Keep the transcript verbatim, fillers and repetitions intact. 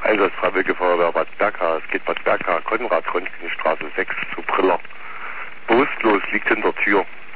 Einsatz Freiwillige Feuerwehr Bad Berka. Es geht Bad Berka, Konrad-Röntgenstraße sechs zu Briller. Bewusstlos liegt in der Tür.